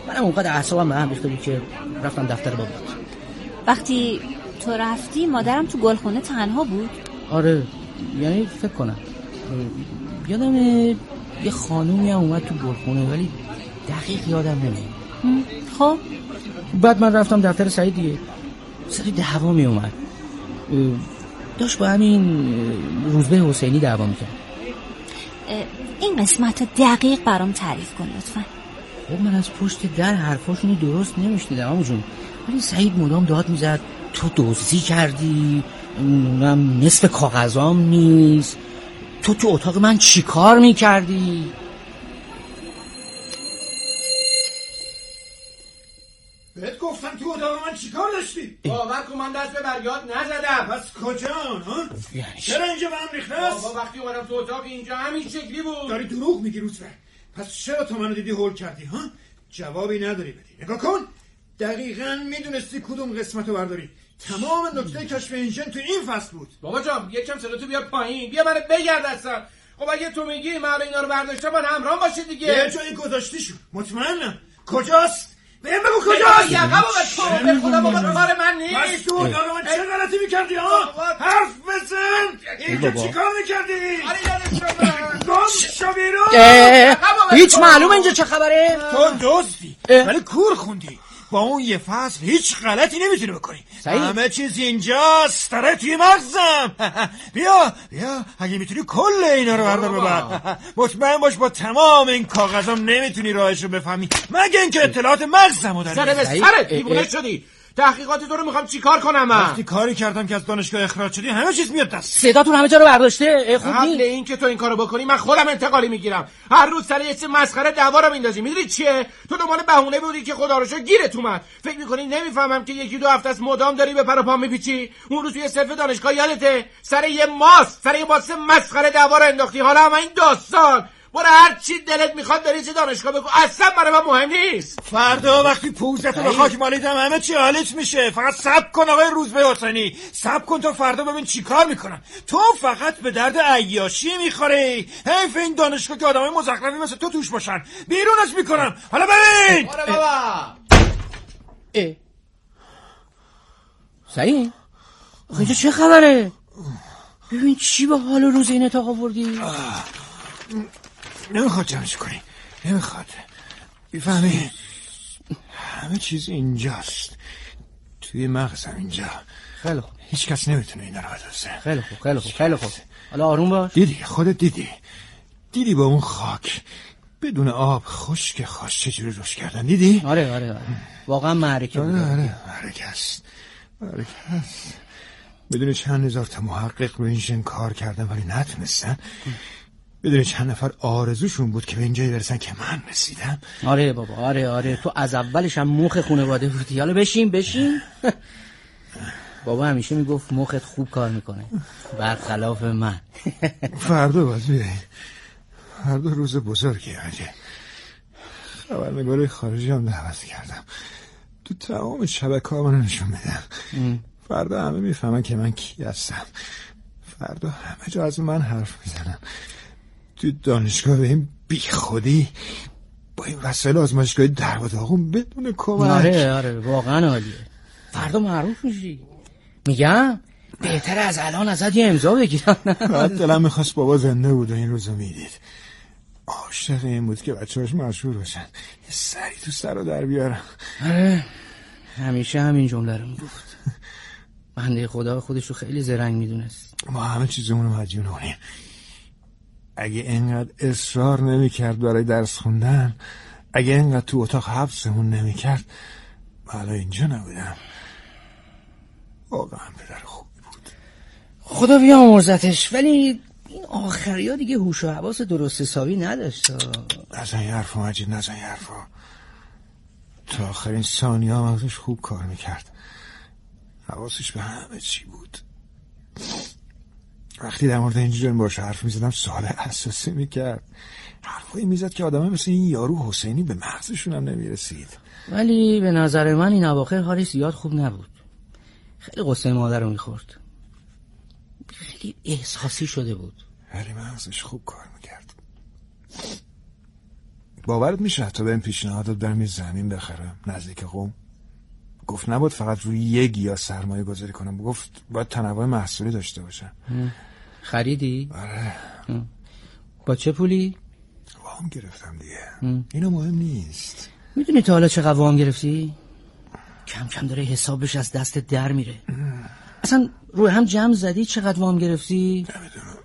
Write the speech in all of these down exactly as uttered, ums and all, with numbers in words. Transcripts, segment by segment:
منم اونقدر اعصابم به هم ریخته بود که رفتم دفتر بابا. وقتی تو رفتی مادرم تو گلخونه تنها بود؟ آره، یعنی فکر کنم یادم یه خانومی هم اومد تو گلخونه ولی دقیق یادم نمیاد. خب بعد من رفتم دفتر سعید دیگه. سری دعوا می اومد، داشت با همین روزبه حسینی دعوا میکرد. این قسمت رو دقیق برام تعریف کن لطفا. خب من از پشت در حرفاشونو درست نمیشنیدم عمو جون، ولی سعید مدام داد میزد تو دزدی کردی، من نصف کاغذام نیست، تو تو اتاق من چی کار میکردی؟ بهت گفتم تو اتاق من چی کار داشتی؟ باور کن من دست به بریاد نزدم. پس کجا ها؟ یعنی چرا اینجا به هم ریخته است؟ بابا وقتی اومدم تو اتاق اینجا همین شکلی بود. داری دروغ میگی روزبه. پس چرا تو منو دیدی هول کردی ها؟ جوابی نداری بدی. نگاه کن، دقیقاً میدونستی کدوم قسمتو برداری. تمام نکته کشف انجن تو این فصل بود. بابا جان یکم صدا تو بیا پایین، بیا منو بگرد اصلا. خب اگه تو میگی من اینا رو برداشتم باید همراه باشه دیگه. یه جایی گذاشتیشون مطمئنم. کجاست؟ بهم بگو کجاست؟ یقبو به تو به خدا بابا کار من نیست. بس تو اتاق من چه غلطی میکردی ها؟ حرف بزن. اینجا چی کار میکردی؟ آره یادم گم شو بیرون. هیچ معلومه اینجا چه خبره؟ تو دزدی ولی کور خوندی. با اون یه فصل هیچ غلطی نمیتونی بکنی. سعید. همه چیز اینجاست، داره توی مغزم. بیا بیا اگه میتونی کل اینا رو بردار ببر. مطمئن باش با تمام این کاغذام نمیتونی راهشو بفهمی مگه اینکه اطلاعات مغزمو داری. سر به سرت دیوونه شدی. تحقیقات تو رو میخوام چیکار کنم من؟ وقتی کاری کردم که از دانشگاه اخراج شدی همه چیز میاد دست. صداتون همه جا رو برداشته. خوب قبل نیست این که تو این کارو بکنی من خودم انتقالی میگیرم. هر روز سر یه چیز مسخره دعوا رو میندازی. میدونی چیه؟ تو دنبال بهونه بودی که خدا رو شکر گیرت اومد. فکر میکنی نمیفهمم که یکی دو هفته است مدام داری به پر و پا میپیچی؟ اون روز توی صف دانشگاه یادته سر یه ماست سر یه ماست مسخره دعوا رو انداختی. حالا هم این داستان برو هر چی دلت میخواد بری چه دانشگاه بگو، اصلا برای من مهم نیست. فردا وقتی پوزتو به خاک مالیدم همه چی حالت میشه. فقط صبر کن آقای روزبه حسینی، صبر کن تا فردا ببین چی کار میکنم. تو فقط به درد عیاشی میخوری. حیف این دانشگاه که آدمای مزخرفی مثل تو توش باشن. بیرونش میکنم. حالا ببین. آره بابا. اه. سعید اینجا چه خبره؟ ببین چی به حال روز این اتاق آوردی؟ نمیخواد جمعش کنی، نمیخواد بفهمی. همه چیز اینجاست توی مغزم اینجا. خیلی خوب. هیچ کس نمیتونه اینا رو بدوزه. خیلی خوب خیلی خوب خیلی خوب. حالا آروم باش. دیدی خودت دیدی دیدی با اون خاک بدون آب خشک خاش چجوری روش کردن. دیدی؟ آره آره آره واقعا معرکه بود. آره آره معرکه است معرکه است. بدون چند هزار تا محقق رو این ژن کار کردن ولی نتونستن. بدون چند نفر آرزوشون بود که به اینجایی برسن که من رسیدم. آره بابا آره آره تو از اولش هم مخ خانواده بودی. حالا بشین بشین. بابا همیشه میگفت مخت خوب کار میکنه برخلاف من. فردا باید بیایی. فردا روز بزرگی اگه خبرنگار خارجی هم دعوت کردم. تو تمام شبکه‌ها منو نشون میدم. فردا همه میفهمن که من کی هستم. فردا همه جا از من حرف میزنن. تو دانشگاه به این بی خودی با این وسایل آزمایشگاهی در و داغون بدون کمک. آره آره واقعا عالیه. فردا معروف میشی. میگم بهتره از الان ازت یه امضا بگیرم. دلم میخواست بابا زنده بود و این روزو میدید. عاشق این بود که بچه‌هاش مشهور بشن، یه سری تو سر رو در بیارم. آره همیشه همین جمله رو میگفت. بنده خدا خودش رو خیلی زرنگ میدونست. ما همه چیزمون رو مدیونیم. اگه اینقدر اصرار نمیکرد برای درس خوندن، اگه اینقدر تو اتاق حبسمون نمیکرد، حالا اینجا نبودم. واقعا پدر خوبی بود. خدا بیامرزتش. ولی این آخری ها دیگه هوش و حواس درست حسابی نداشت. نزن یه حرفا مجید، نزن یه حرفا. تا آخرین ثانیه هم ازش خوب کار میکرد. حواسش به همه چی بود. وقتی در مورد اینجور باشه حرف میزدم سوال اساسی میکرد. حرفایی میزد که آدمه مثل این یارو حسینی به مغزشون هم نمیرسید. ولی به نظر من این اواخر حالش زیاد خوب نبود. خیلی قصه مادر رو میخورد. خیلی احساسی شده بود. ولی مغزش خوب کار میکرد. باورت میشه حتی بهم پیشنهاد داد برم یه زمین بخرم نزدیک قم. گفت نباید فقط روی یک گیاه سرمایه گذاری کنم، گفت باید تنوع محصولی داشته باشم. خریدی؟ آره. با چه پولی؟ وام گرفتم دیگه. اینو مهم نیست. میدونی تا حالا چقدر وام گرفتی؟ کم کم داره حسابش از دست در میره. اصلا روی هم جمع زدی چقدر وام گرفتی؟ نمیدونم،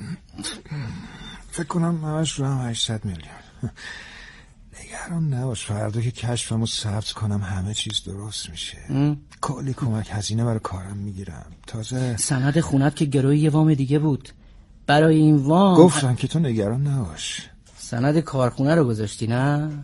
فکر کنم همش رو هم هشتصد میلیون. نگران نباش، فردا که کشفمو ثبت کنم همه چیز درست میشه. کلی کمک هزینه برای کارم میگیرم. تازه سند خونت که گروی یه وام دیگه بود. برای این وام گفتم که تو نگران نباش. سند کارخونه رو گذاشتی نه؟ نه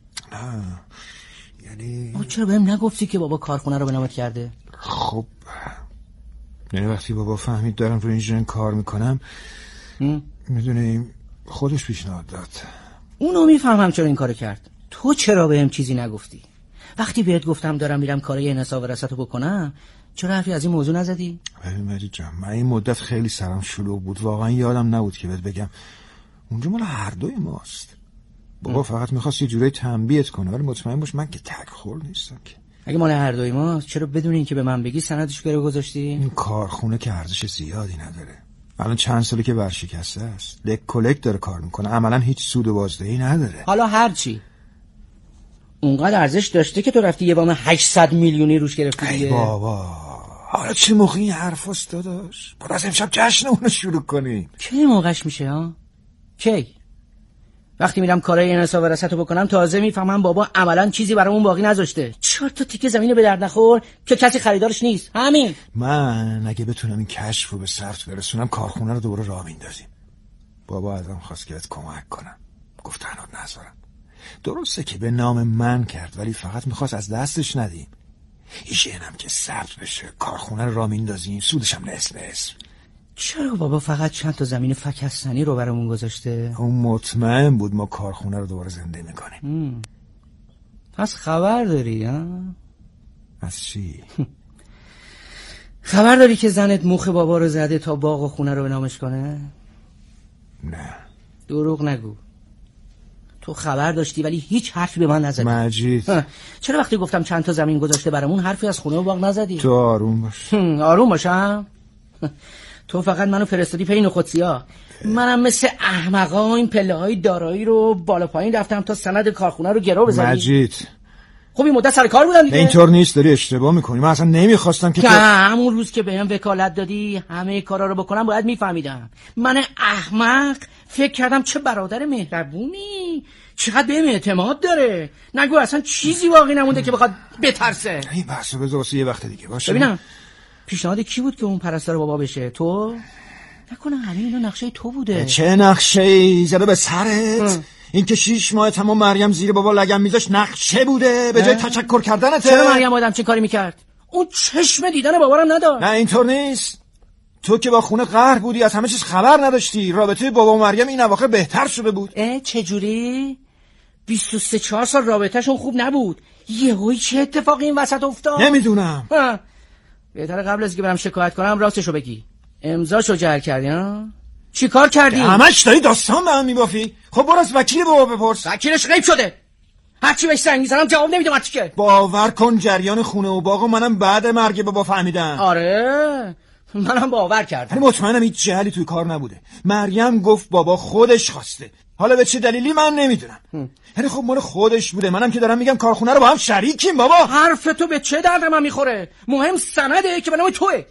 یعنی چرا بهم نگفتی که بابا کارخونه رو به نامت کرده؟ خب یعنی وقتی بابا فهمید دارم رو اینجوری کار میکنم میدونی خودش پیشنهاد داد. اونو میفهمم چرا این کارو کرد. تو چرا بهم چیزی نگفتی؟ وقتی بهت گفتم دارم میرم کارای انحصار وراثت رو بکنم چرا حرفی از این موضوع نزدی؟ ببین مجید جان، من این مدت خیلی سرم شلوغ بود، واقعا یادم نبود که بهت بگم اونجا مال هر دوی ماست. بابا ام. فقط میخواست یه جورایی تنبیهت کنه، ولی مطمئن باش من که تک خور نیستم که. اگه مال هر دوی ماست چرا بدون این که به من بگی سندش گرو گذاشتی؟ این کارخونه که ارزش زیادی نداره. الان چند ساله که ورشکسته است، لک کلک داره کار میکنه، عملا هیچ سود و بازدهی نداره. حالا هر چی اونقدر ارزش داشته که تو رفتی یه وام هشتصد میلیونی روش گرفتی دیگه. ای بابا حالا چه موقعی این حرفاست داداش؟ بعد از امشب جشن اونو شروع کنی. کی موقعش میشه ها؟ کی؟ وقتی میرم کارای انحصار وراثت رو بکنم تازه میفهمم بابا عملا چیزی برامون باقی نذاشته. چهار تا تیکه زمین به درد نخور که کسی خریدارش نیست. همین. من اگه بتونم این کشف رو به ثبت برسونم کارخونه رو دوباره راه میندازیم. بابا ازم خواست که بهت کمک کنم، گفت تنها نذارم. درسته که به نام من کرد ولی فقط میخواست از دستش ندیم. ایشینم که ثبت بشه کارخونه رو راه میندازیم، سودش هم نصف نصف. چرا بابا فقط چند تا زمین فکستنی رو برامون گذاشته؟ اون مطمئن بود ما کارخونه رو دوباره زنده میکنیم. پس خبر داری ها؟ از چی؟ خبر داری که زنت مخ بابا رو زده تا باغ و خونه رو به نامش کنه؟ نه. دروغ نگو. تو خبر داشتی ولی هیچ حرفی به من نزدی. مجید چرا وقتی گفتم چند تا زمین گذاشته برامون حرفی از خونه و باغ نزدی؟ تو آروم باش. آروم باشم؟ تو فقط منو فرستادی پی نخودسیا. منم مثل احمقا این پله های دارایی رو بالا پایین رفتم تا سند کارخونه رو گرو بزنی. مجید خب این مدت سر کار بودم دیگه. اینطور نیست، داری اشتباه میکنی. من اصلا نمیخواستم که که تو... همون روز که بهم وکالت دادی همه کارا رو بکنم باید میفهمیدم. من احمق فکر کردم چه برادر مهربونی، چقدر بهم اعتماد داره، نگو اصلا چیزی باقی نمونده که بخواد بترسه. این بحثو بذار واسه یه وقت دیگه باشه. ببینم پیشنهاد کی بود که اون پرستار بابا بشه؟ تو؟ نکنه همه اینا نقشه تو بوده؟ چه نقشه‌ای زده به سرت؟ این که شیش ماه تمام مریم زیر بابا لگم میذاش نقشه بوده به جای تشکر کردنته؟ چرا مریم آدم چه کاری میکرد؟ اون چشم دیدن بابارم نداشت. نه اینطور نیست. تو که با خونه قهر بودی از همه چیز خبر نداشتی. رابطه بابا و مریم این اواخر بهتر شده بود. اه چجوری؟ بیست و سه چهار سال رابطهشون خوب نبود، یهویی چه اتفاقی این وسط افتاد؟ نمیدونم. بهتره قبل از که برم شکایت کنم راستشو بگی. امضاشو جعل کردی ها؟ چی کار کردی؟ همش داری داستان به هم میبافی. خب برو از وکیل بابا بپرس. وکیلش غیب شده، هرچی بهش زنگ میزنم جواب نمیده. من چیکه؟ باور کن جریان خونه و باغ منم بعد مرگ بابا فهمیدم. آره منم باور کردم. ولی مطمئنم هیچ جهلی توی کار نبوده. مریم گفت بابا خودش خواسته، حالا به چه دلیلی من نمیدونم. یعنی خب مال خودش بوده. منم که دارم میگم کارخونه رو با هم شریکیم بابا. حرف تو به چه درد من میخوره؟ مهم سنده که به نام توئه.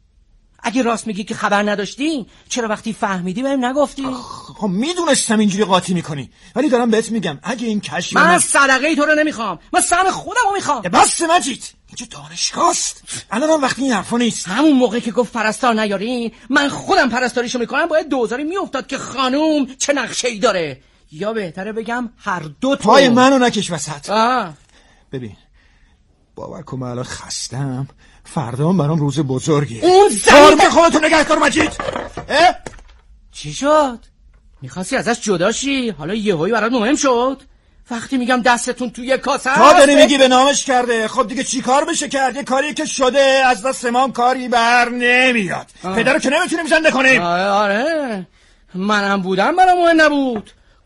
اگه راست میگی که خبر نداشتی چرا وقتی فهمیدی بهم نگفتی؟ خب میدونستم اینجوری قاطی میکنی، ولی دارم بهت میگم اگه این کشف من, من... صدقه ای تو رو نمیخوام، من سهم خودم رو میخوام. بس مجید اینجا دانشگاهست. الان هم وقتی این حرفا نیست. همون موقع که گفت پرستار نیارین من خودم پرستاریشو میکنم باید دوزاری میافتاد که خانوم چه نقشه‌ای داره، یا بهتره بگم هر دو تا. پای منو نکش وسط. آه. ببین باور کن من الان خستم، فردا هم برام روز بزرگیه. اون زمین به خودتون نگه دار مجید. اه؟ چی شد؟ میخواستی ازش جدا شی حالا یهویی برات مهم شد؟ وقتی میگم دستتون توی کاسه تا داری میگی به نامش کرده. خب دیگه چی کار بشه کرد؟ یه کاری که شده از دست ما کاری بر نمیاد. پدرو که نمیتونیم زنده کنیم. آره آره منم بودم برام مهم نبود.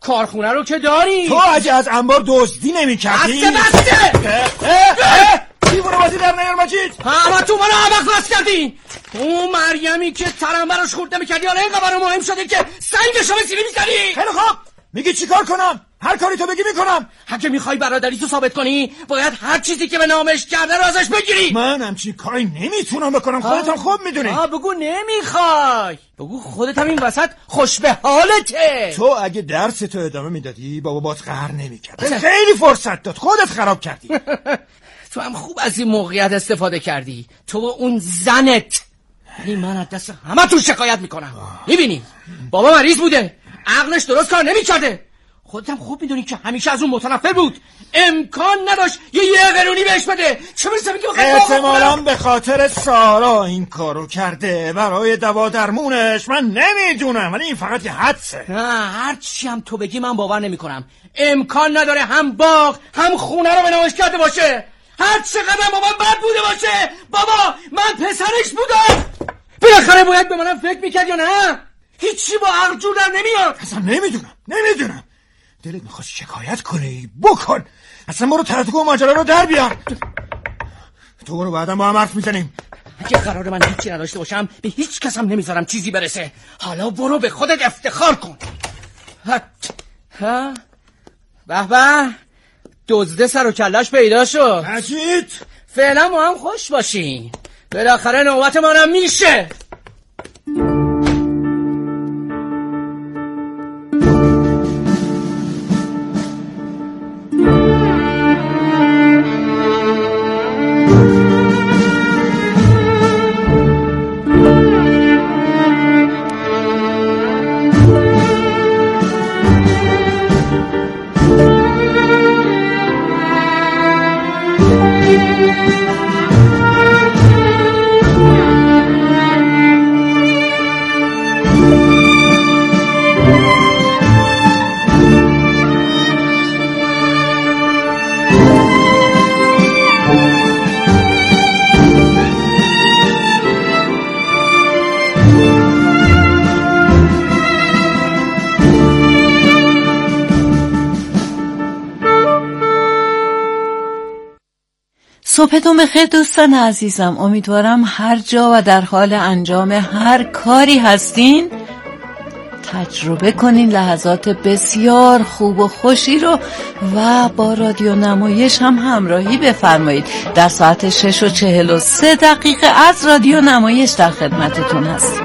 کارخونه رو که داری. تو اگه از انبار دزدی نمی‌کردی بسته بسته دیوونه بازی در نیار مجید. همه تو منو عبق راست کردی. اون مریمی که ترنبرش خورد نمی‌کردی حالا این قبر مهم شده که سنگشو به سیلی می‌زنی. خیلی خوب، میگی چی کار کنم؟ هر کاری تو بگی میکنم. اگه میخوای برادری تو ثابت کنی باید هر چیزی که به نامش کرده رو ازش بگیری. من همچین کاری نمیتونم بکنم، خودت هم خوب میدونی. آه بگو نمیخوای، بگو خودت هم این وسط خوش به حالته. تو اگه درس تو ادامه میدادی بابا بات قهر نمیکرد. خیلی فرصت داد، خودت خراب کردی. تو هم خوب از این موقعیت استفاده کردی، تو و اون زنت. ولی من از دست همه تو شکایت میکنم. میبینی بابا مریض بوده، عقلش درست کار نمیکرده. خودت هم خوب میدونی که همیشه از اون متنفر بود، امکان نداشت یه یه قرونی بهش بده. چه برسه میگه احتمالاً به خاطر سارا این کارو کرده، برای دوا درمونش. من نمیدونم، ولی این فقط یه حدسه. نه هر چی هم تو بگی من باور نمیکنم. امکان نداره هم باغ هم خونه رو به نامش کرده باشه. هر چقدر بابا بد بوده باشه، بابا من پسرش بودم. بالاخره باید به منم فکر میکرد یا نه؟ هیچی با عقل جور در نمیاد. اصلا نمیدونم نمیدونم دلت میخواد شکایت کنی بکن، اصلا برو ترتکو و ماجرا رو در بیار. تو برو بعدم با هم حرف میزنیم. اگه قرار من هیچی نداشته باشم به هیچ کس هم نمیذارم چیزی برسه. حالا برو به خودت افتخار کن. ها به به، دزده سر و کلش پیدا شد. مجید فعلا ما هم خوش باشین، بالاخره نوبت منم میشه. صبحتون بخیر دوستان عزیزم. امیدوارم هر جا و در حال انجام هر کاری هستین تجربه کنین لحظات بسیار خوب و خوشی رو و با رادیو نمایش هم همراهی بفرمایید. در ساعت شش و چهل و سه دقیقه از رادیو نمایش در خدمتتون هست.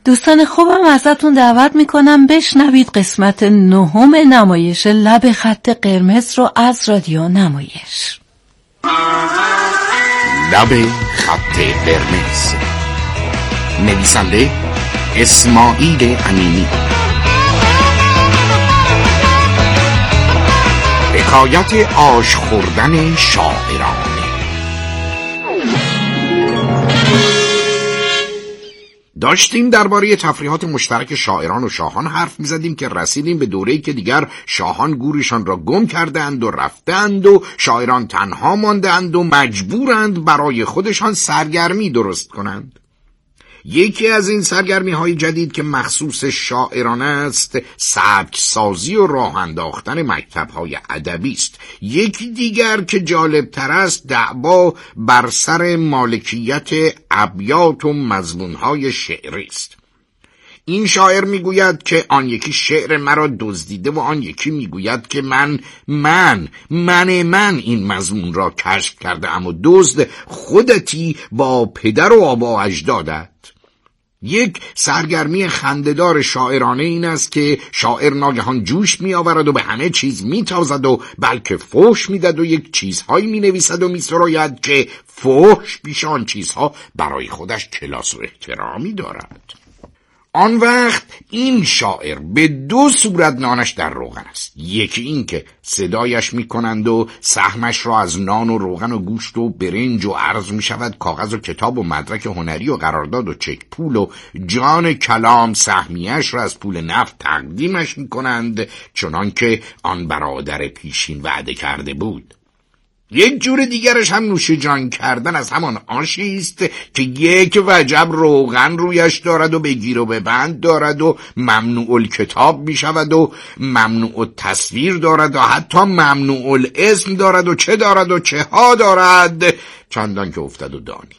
دوستان خوبم ازتون دعوت میکنم بشنوید قسمت نهم نمایش لب خط قرمز رو از رادیو نمایش. لب خط قرمز، نویسنده اسماعیل امینی، حکایت آش خوردن شاعرانه. داشتیم درباره تفریحات مشترک شاعران و شاهان حرف می‌زدیم که رسیدیم به دوره‌ای که دیگر شاهان گورشان را گم کردند و رفتند و شاعران تنها ماندند و مجبورند برای خودشان سرگرمی درست کنند. یکی از این سرگرمی‌های جدید که مخصوص شاعران است، سبک سازی و راه انداختن مکتب‌های ادبی است. یکی دیگر که جالب‌تر است، دعوا بر سر مالکیت ابیات و مضمون‌های شعری است. این شاعر میگوید که آن یکی شعر مرا دزدیده و آن یکی میگوید که من من من من این مضمون را کشف کرده ام و دزد خودتی با پدر و آبا و اجدادت. یک سرگرمی خنده‌دار شاعرانه این است که شاعر ناگهان جوش می آورد و به همه چیز می تازد و بلکه فحش می دهد و یک چیزهایی می نویسد و می سراید که فحش پیش آن چیزها برای خودش کلاس و احترامی دارد. آن وقت این شاعر به دو صورت نانش در روغن است. یکی این که صدایش می کنند و سهمش را از نان و روغن و گوشت و برنج و ارز می شود کاغذ و کتاب و مدرک هنری و قرارداد و چک پول و جان کلام سهمیش را از پول نفت تقدیمش می کنند چنان که آن برادر پیشین وعده کرده بود. یک جور دیگرش هم نوش جان کردن از همان آشی است که یک وجب روغن رویش دارد و بگیر و ببند دارد و ممنوع الکتاب می شود و ممنوع التصویر دارد و حتی ممنوع الاسم دارد و چه دارد و چه ها دارد، چندان که افتد و دانی.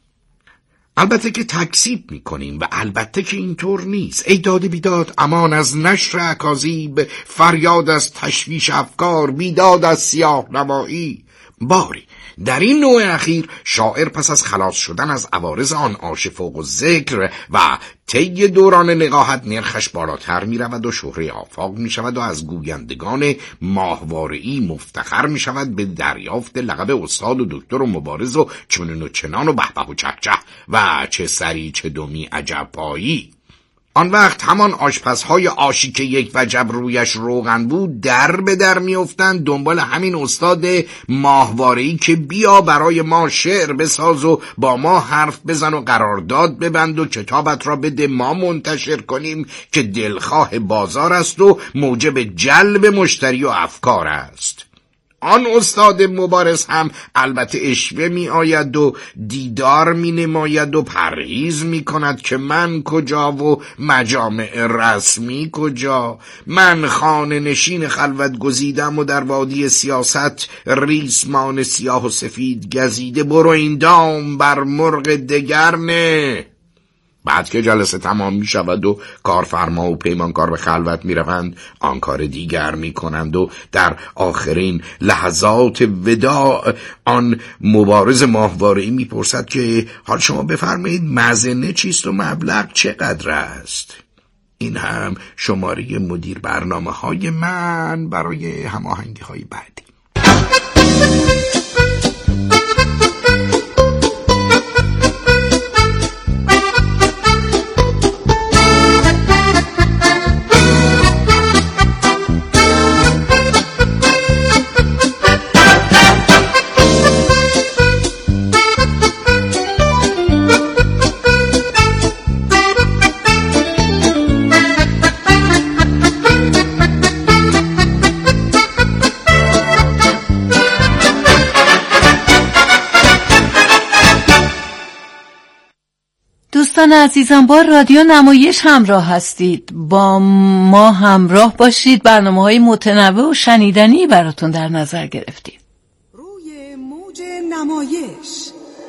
البته که تکذیب می کنیم و البته که اینطور نیست. ای داد بیداد، امان از نشر اکاذیب، فریاد از تشویش افکار، بیداد از سیاه نمایی. باری در این نوع اخیر شاعر پس از خلاص شدن از عوارض آن آش فوق الذکر و طی دوران نقاهت نرخش بالاتر می رود و شهره آفاق می شود و از گویندگان ماهواره‌ای مفتخر می شود به دریافت لقب استاد و دکتر و مبارز و چنین و چنان و بهبه و چهچه و چه سری چه دمی عجب پایی. آن وقت همان آشپزهای آشی که یک وجب رویش روغن بود در به در می افتند دنبال همین استاد ماهواره‌ای که بیا برای ما شعر بساز و با ما حرف بزن و قرارداد ببند و کتابت را بده ما منتشر کنیم که دلخواه بازار است و موجب جلب مشتری و افکار است. آن استاد مبارز هم البته اشوه می آید و دیدار می نماید و پرهیز می کند که من کجا و مجامع رسمی کجا. من خانه نشین خلوت گزیدم و در وادی سیاست ریسمان سیاه و سفید گزیده، برو این دام بر مرغ دگر نه. بعد که جلسه تمام می شود و کارفرما و پیمانکار به خلوت می روند، آن کار دیگر می کنند و در آخرین لحظات وداع آن مبارز ماهواره‌ای می پرسد که حال شما بفرمایید مزنه چیست و مبلغ چقدر است؟ این هم شماره مدیر برنامه های من برای هماهنگی های بعدی. دوستان عزیزم، با رادیو نمایش همراه هستید. با ما همراه باشید. برنامه‌های متنوع و شنیدنی براتون در نظر گرفتیم. روی موج نمایش.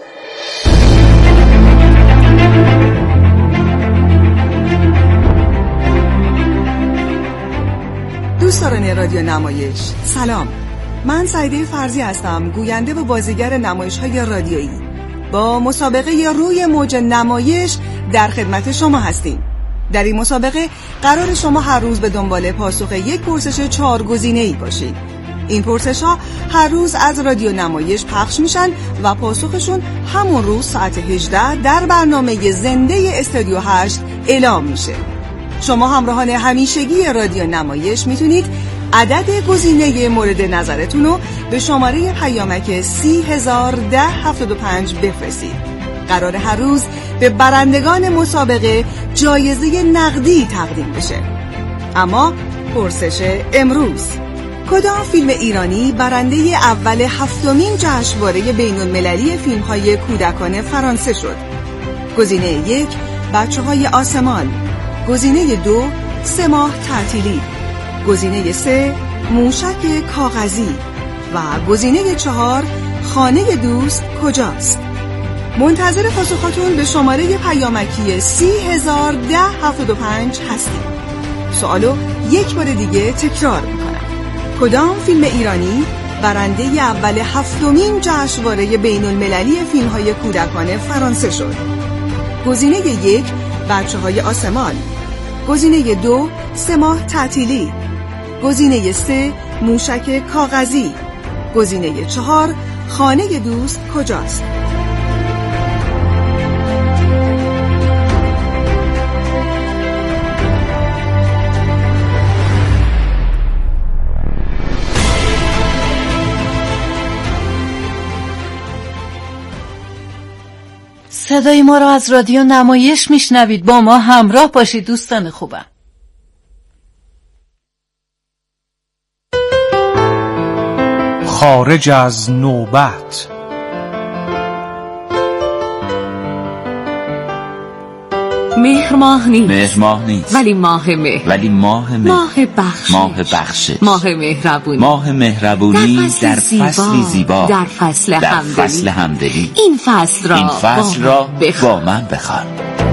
دوستان رادیو نمایش، سلام. من سعیده فرزی هستم، گوینده و بازیگر نمایش‌های رادیویی. با مسابقه روی موج نمایش در خدمت شما هستیم. در این مسابقه قرار شما هر روز به دنبال پاسخ یک پرسش چهار گزینه‌ای باشید. این پرسش‌ها هر روز از رادیو نمایش پخش میشن و پاسخشون همون روز ساعت هجده در برنامه زنده استودیو هشت اعلام میشه. شما همراهان همیشگی رادیو نمایش میتونید عدد گزینه مورد نظرتون رو به شماره پیامک سی هزار ده هفتاد و پنج بفرستید. قرار هر روز به برندگان مسابقه جایزه نقدی تقدیم بشه. اما پرسش امروز: کدام فیلم ایرانی برنده اول هفتمین جشنواره بین‌المللی فیلم‌های کودکان فرانسه شد؟ گزینه یک بچه‌های آسمان، گزینه دو سه ماه تعطیلی، گزینه سه موشک کاغذی و گزینه چهار خانه دوست کجاست؟ منتظر پاسخاتون به شماره پیامکی سی هزار ده هفتاد و پنج هستیم. سوالو یک بار دیگه تکرار میکنم: کدام فیلم ایرانی برنده اول هفتمین جشنواره بین‌المللی فیلم‌های کودکان فرانسه شد؟ گزینه یک بچه‌های آسمان، گزینه دو سه ماه تعطیلی، گزینه سه موشک کاغذی، گزینه چهار خانه دوست کجاست؟ صدای ما را از رادیو نمایش میشنوید. با ما همراه باشید دوستان خوبم. خارج از نوبت. مهر ماه نیست مهر ماه نیست ولی ماه مهر ولی ماه مهر ماه بخشش ماه بخشش ماه مهربونی ماه مهربونی در فصلی زیبا در فصل در همدلی فصل همدلی این فصل را این فصل با را بخوان. با من بخوان.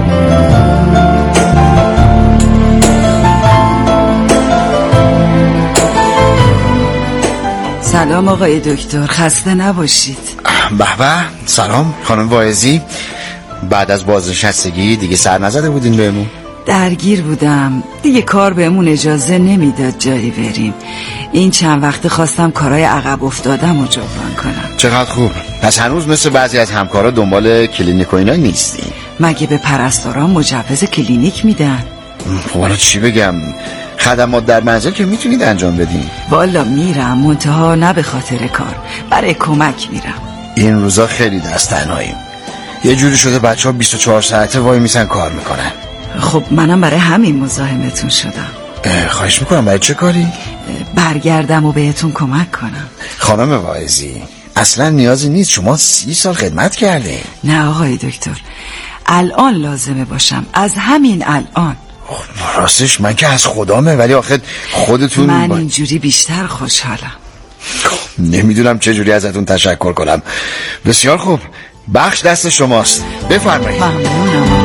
سلام آقای دکتر، خسته نباشید. به به، سلام خانم واعظی. بعد از بازنشستگی دیگه سر نزده بودین بهمون؟ درگیر بودم دیگه، کار بهمون اجازه نمیداد جایی بریم. این چند وقته خواستم کارهای عقب افتادم رو جبران کنم. چقدر خوب. پس هنوز مثل بعضی از همکارا دنبال کلینیک و اینا نیستین؟ مگه به پرستاران مجوز کلینیک میدن؟ خب حالا چی بگم، خدمات در منزل که میتونید انجام بدین. والا میرم، منتها نه به خاطر کار، برای کمک میرم. این روزا خیلی دست تنهاییم. یه جوری شده بچه ها بیست و چهار ساعته وای میسن کار میکنن. خب منم برای همین مزاحمتون شدم. خواهش میکنم. برای چه کاری؟ برگردم و بهتون کمک کنم. خانم واعظی اصلا نیازی نیست، شما سی سال خدمت کردین. نه آقای دکتر، الان لازمه باشم، از همین الان. راستش من که از خدامه، ولی آخه خودتون من با... اینجوری بیشتر خوشحالم. نمیدونم چه جوری ازتون تشکر کنم. بسیار خوب، بخش دست شماست، بفرمایید. ممنونم.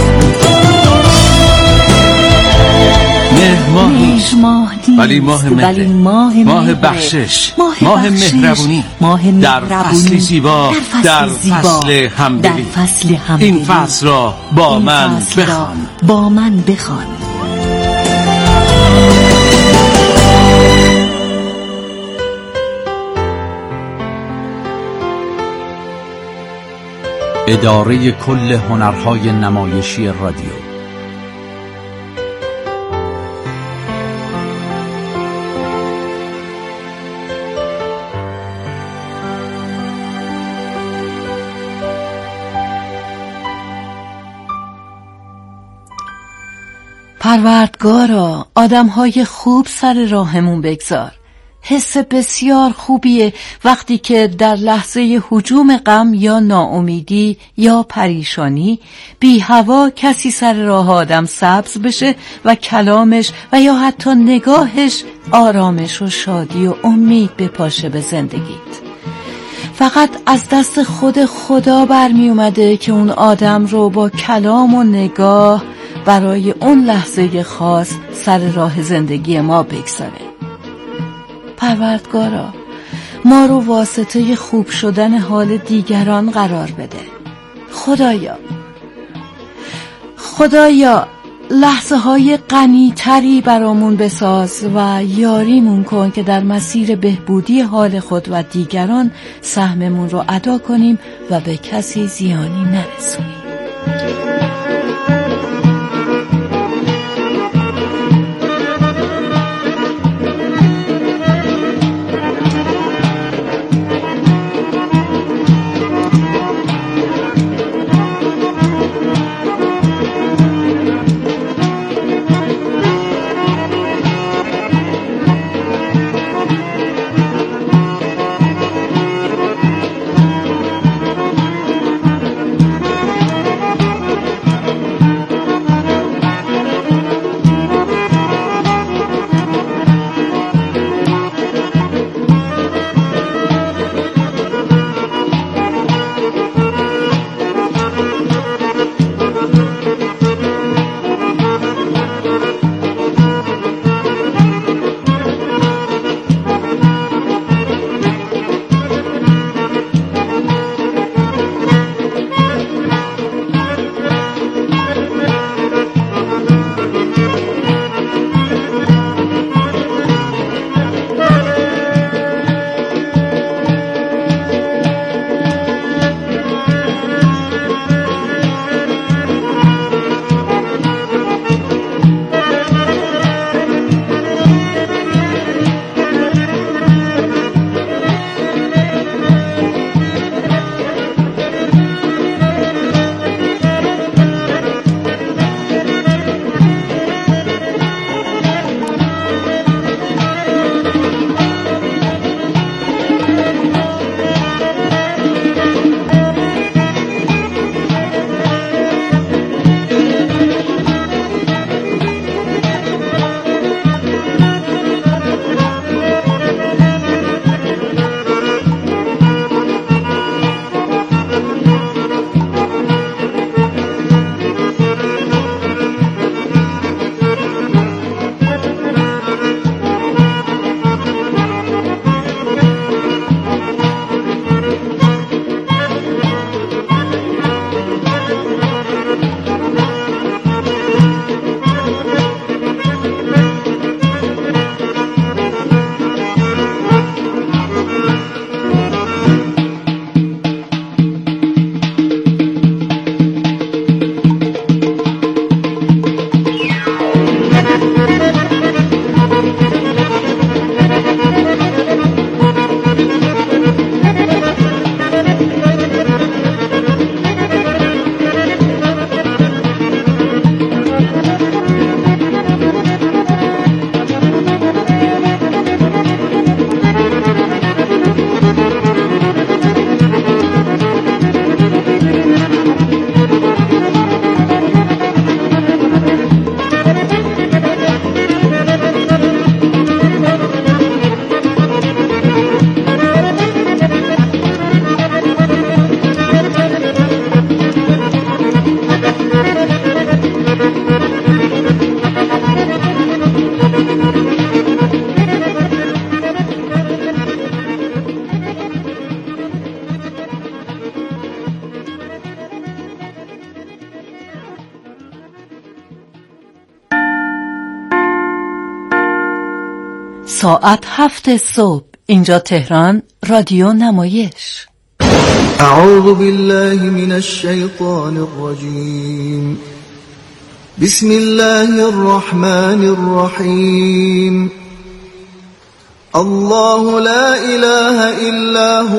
مهر ماه نیست ولی ماه مهر، ولی ماه ماه بخشش، ماه مهربونی در فصلی زیبا، در فصل همدلی. این فصل را با من بخوان. با من بخوان. اداره کل هنرهای نمایشی رادیو. پروردگارا، آدم‌های خوب سر راهمون بگذار. حس بسیار خوبیه وقتی که در لحظه هجوم غم یا ناامیدی یا پریشانی بی هوا کسی سر راه آدم سبز بشه و کلامش و یا حتی نگاهش آرامش و شادی و امید بپاشه به زندگیت. فقط از دست خود خدا برمی اومده که اون آدم رو با کلام و نگاه برای اون لحظه خاص سر راه زندگی ما بگذاره. پروردگارا، ما رو واسطه خوب شدن حال دیگران قرار بده. خدایا خدایا لحظه های غنی تری برامون بساز و یاریمون کن که در مسیر بهبودی حال خود و دیگران سهممون رو ادا کنیم و به کسی زیانی نرسونیم. ساعت هفت صبح، اینجا تهران، رادیو نمایش. اعوذ بالله من الشیطان الرجیم. بسم الله الرحمن الرحیم. الله لا اله الا هو